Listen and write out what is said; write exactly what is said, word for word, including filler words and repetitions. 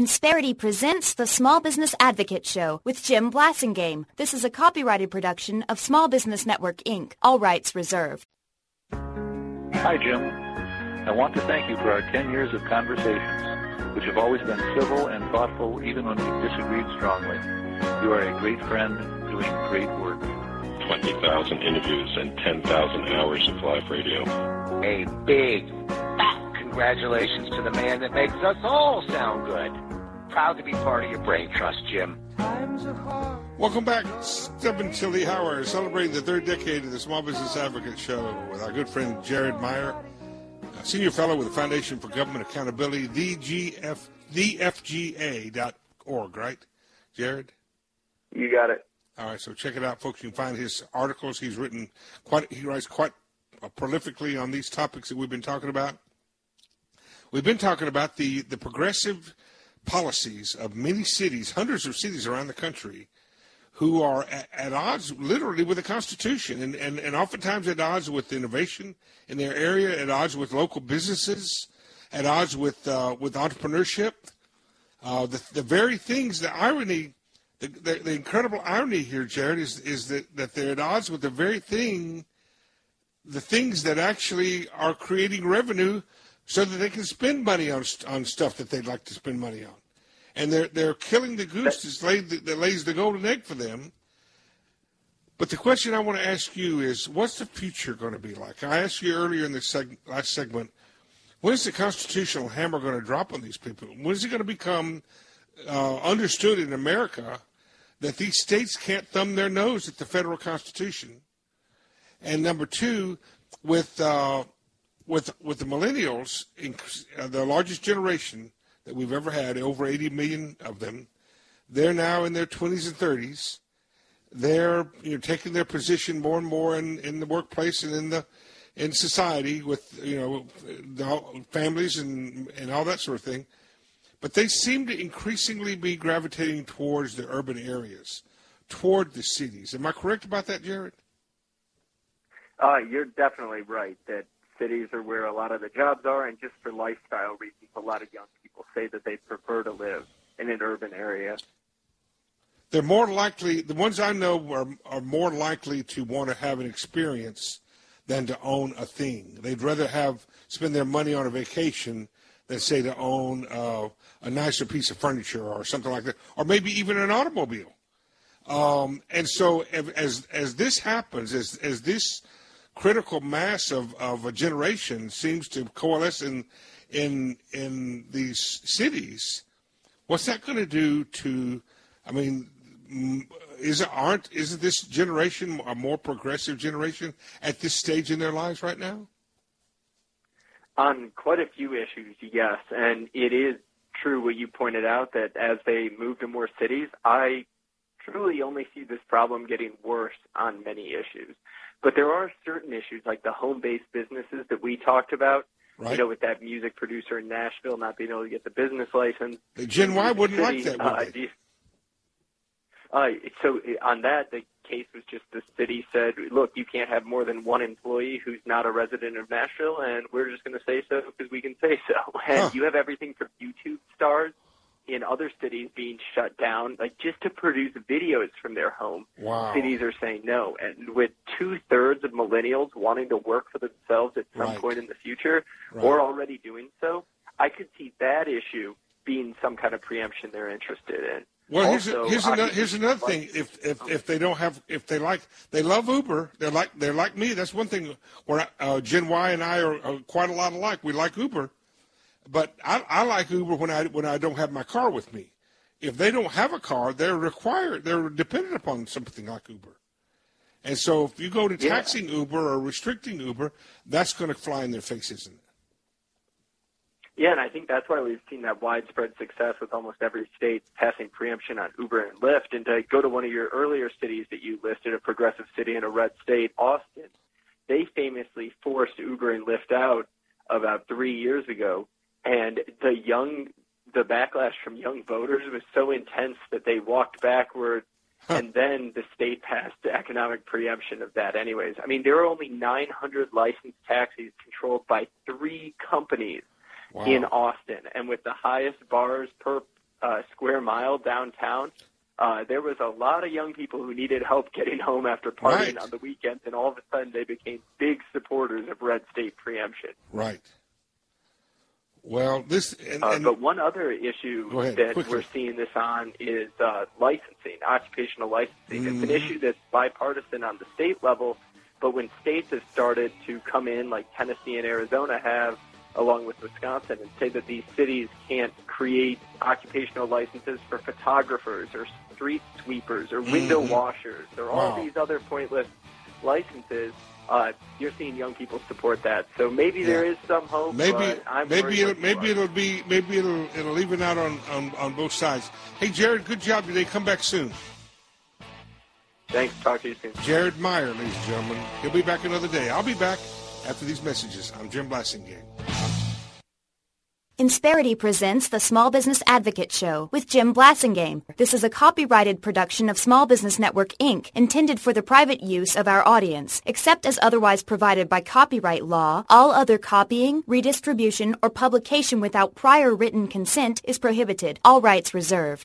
Insperity presents the Small Business Advocate Show with Jim Blasingame. This is a copyrighted production of Small Business Network, Incorporated. All rights reserved. Hi, Jim. I want to thank you for our ten years of conversations, which have always been civil and thoughtful even when we disagreed strongly. You are a great friend doing great work. twenty thousand interviews and ten thousand hours of live radio. A big, fat congratulations to the man that makes us all sound good. Proud to be part of your brain trust, Jim. Welcome back. Stephen Tilly Howard, celebrating the third decade of the Small Business Advocate Show with our good friend Jared Meyer, a senior fellow with the Foundation for Government Accountability, the G F, the F G A dot org, right, Jared? You got it. All right, so check it out, folks. You can find his articles. He's written quite, he writes quite prolifically on these topics that we've been talking about. We've been talking about the, the progressive policies of many cities, hundreds of cities around the country, who are at, at odds literally with the Constitution and, and, and oftentimes at odds with innovation in their area, at odds with local businesses, at odds with uh, with entrepreneurship. Uh, the, the very things, the irony, the, the, the incredible irony here, Jared, is, is that, that they're at odds with the very thing, the things that actually are creating revenue so that they can spend money on on stuff that they'd like to spend money on. And they're they're killing the goose that lays the, that lays the golden egg for them. But the question I want to ask you is, what's the future going to be like? I asked you earlier in the seg- last segment, when is the constitutional hammer going to drop on these people? When is it going to become uh, understood in America that these states can't thumb their nose at the federal Constitution? And number two, with uh, with with the millennials, uh, the largest generation that we've ever had, over eighty million of them, they're now in their twenties and thirties. They're you know taking their position more and more in, in the workplace and in the in society with you know the families and and all that sort of thing. But they seem to increasingly be gravitating towards the urban areas, toward the cities. Am I correct about that, Jared? Uh, you're definitely right that cities are where a lot of the jobs are, and just for lifestyle reasons, a lot of young people say that they prefer to live in an urban area. They're more likely, the ones I know are, are more likely to want to have an experience than to own a thing. They'd rather have spend their money on a vacation than, say, to own uh, a nicer piece of furniture or something like that, or maybe even an automobile. Um, and so as as this happens, as as this critical mass of, of a generation seems to coalesce in in in these cities, what's that going to do to? I mean, is it aren't isn't this generation a more progressive generation at this stage in their lives right now? On quite a few issues, yes, and it is true what you pointed out that as they move to more cities, I truly only see this problem getting worse on many issues. But there are certain issues like the home-based businesses that we talked about, right. You know, with that music producer in Nashville not being able to get the business license. Gen Y wouldn't city, like that, would uh, they? Uh, so on that, the case was just the city said, look, you can't have more than one employee who's not a resident of Nashville, and we're just going to say so because we can say so. And huh. You have everything from YouTube stars in other cities being shut down, like just to produce videos from their home. Wow. Cities are saying no. And with two-thirds of millennials wanting to work for themselves at some right. point in the future, right. or already doing so, I could see that issue being some kind of preemption they're interested in. Well, also, here's, a, here's another here's another thing. If if if they don't have if they like they love Uber, they're like they're like me. That's one thing where uh, Gen Y and I are, are quite a lot alike. We like Uber, but I, I like Uber when I when I don't have my car with me. If they don't have a car, they're required. They're dependent upon something like Uber. And so if you go to taxing yeah. Uber or restricting Uber, that's going to fly in their face, isn't it? Yeah, and I think that's why we've seen that widespread success with almost every state passing preemption on Uber and Lyft. And to go to one of your earlier cities that you listed, a progressive city in a red state, Austin, they famously forced Uber and Lyft out about three years ago. And the young, the backlash from young voters was so intense that they walked backward, and then the state passed the economic preemption of that anyways. I mean, there are only nine hundred licensed taxis controlled by three companies. Wow. In Austin, and with the highest bars per uh, square mile downtown, uh, there was a lot of young people who needed help getting home after partying Right. on the weekends, and all of a sudden they became big supporters of red state preemption. Right. Well, this and, Uh, and but one other issue Go ahead, that quickly. we're seeing this on is uh, licensing, occupational licensing. It's an Mhm. issue that's bipartisan on the state level, but when states have started to come in, like Tennessee and Arizona have, along with Wisconsin, and say that these cities can't create occupational licenses for photographers or street sweepers or window Mhm. washers or all Wow. these other pointless licenses, uh, you're seeing young people support that. So maybe Yeah. there is some hope. maybe but I'm maybe worried it'll, like you maybe are. it'll be maybe it'll it'll even out on, on, on both sides. Hey, Jared, good job today. Come back soon. Thanks. Talk to you soon. Jared Meyer, ladies and gentlemen. He'll be back another day. I'll be back after these messages. I'm Jim Blasingame. Insperity presents the Small Business Advocate Show with Jim Blasingame. This is a copyrighted production of Small Business Network, Incorporated, intended for the private use of our audience. Except as otherwise provided by copyright law, all other copying, redistribution, or publication without prior written consent is prohibited. All rights reserved.